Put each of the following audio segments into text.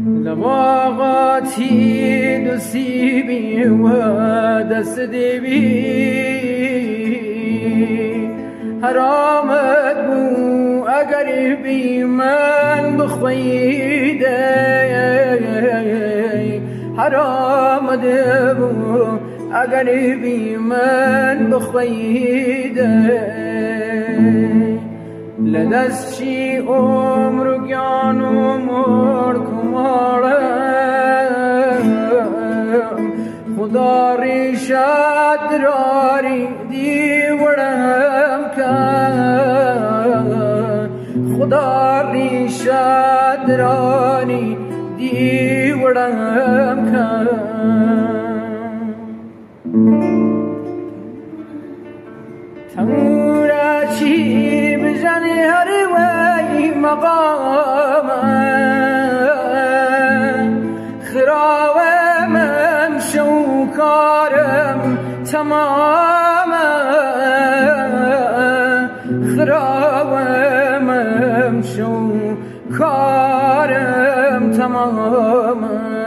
لواقاتی نصیبی و دست دیوی حرامت بو اگر بی من بخویده حرامت بو اگر بی من بخویده لدستشی عمر گیان و مرک و مارم خدا ریشت راری دیورم کن خدا ریشت راری دیورم کن تمورا چی بجنی هر وی مقام خراوم شوکارم تمام خراوم شوکارم تمام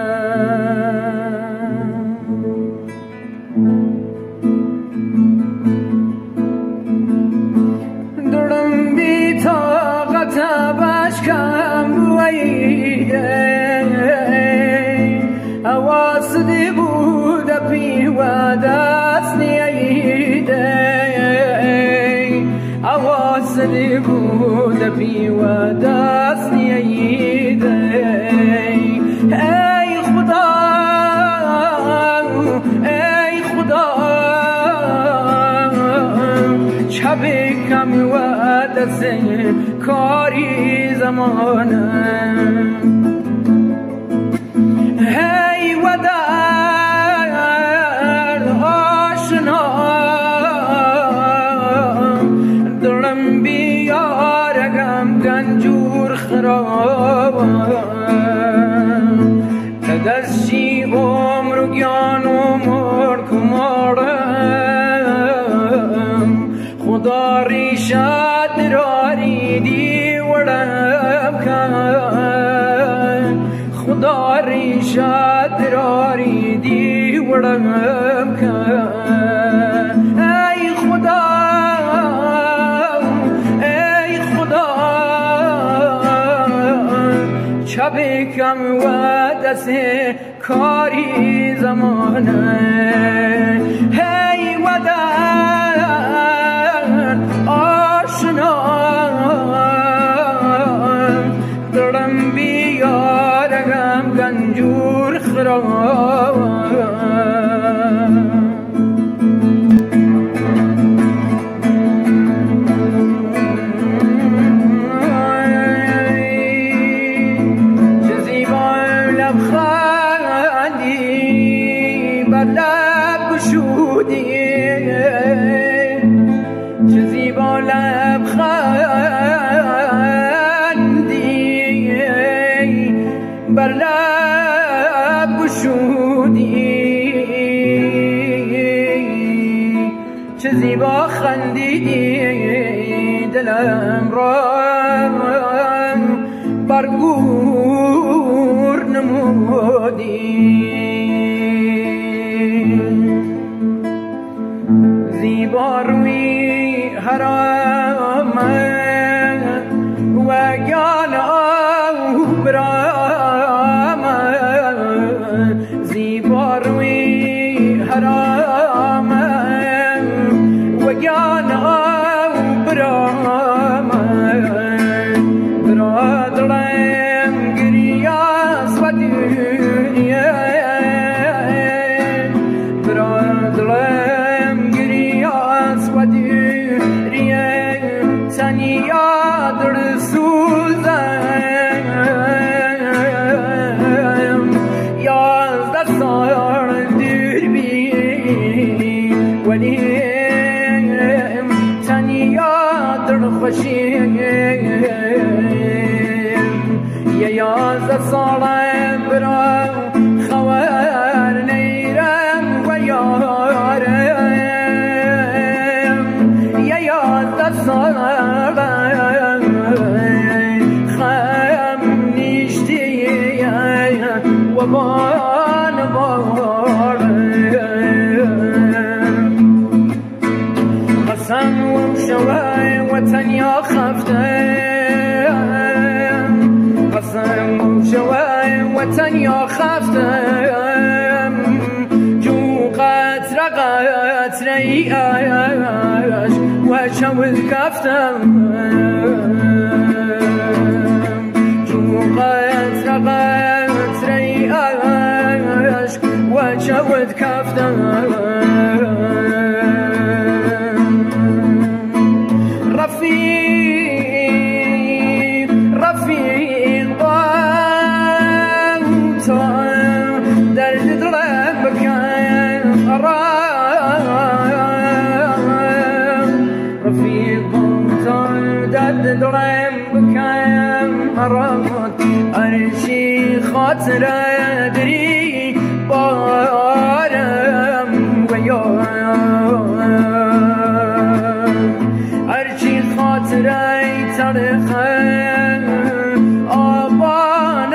أواصل بود في وداسني أيدي أواصل بود في وداسني أيدي أي خدا أي خدا شبكم ودس کاری زمانه هی و در آشنا دلم بیارگم گنجور خراب تدشی عمر گیان و مرک مارم خدا ریشت راری دیورم کن خدا ریشت راری دیورم کن ای خدا ای خدا چبکم و دست کاری زمانه هی و در آشنا دلم بیارگم گنجور خراب چه زیبا لبخندی بر لب گشودی چه زیبا لبخندی بر لب گشودی چه زیبا خندیدی دلم را بر گور نمودی زیبا روی حرام و گان برام زیبا روی حرام و گان برام برادرم گریاس و دنیا برادرم گریاس و دنیا تنیا در سوزم یازده سال دور بی ولیم تنیا در خوشیم یازده سال برام خوار نیرم و یارم یازده سال خم نیشتی وبان قسم وشوي وطن يا خفتم قسم وشوي وطن يا خفتم جو قطر قطريش وشوي كفتم جو قطر قطريش وشوي كفتم رفيق ضمت درد دلم بكم رفيق ضمت درد دلم بكم أرشي خاطر دري بارم أرشي خاطر تاريخ آبان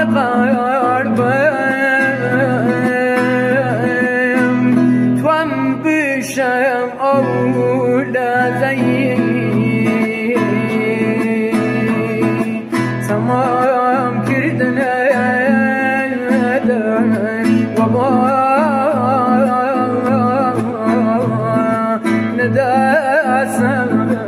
قربم توام بشم أولا زي تمام كردنا وما نداسم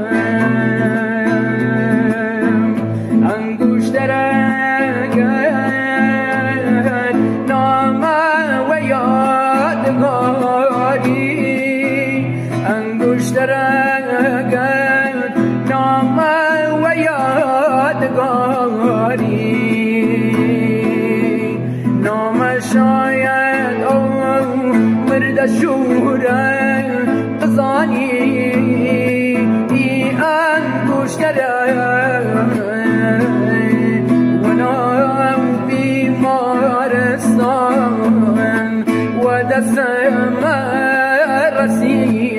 نام و یادگاری نام شاید مرد شوره بزانی ای انگشتره و نام بیمارستان و دست من رسید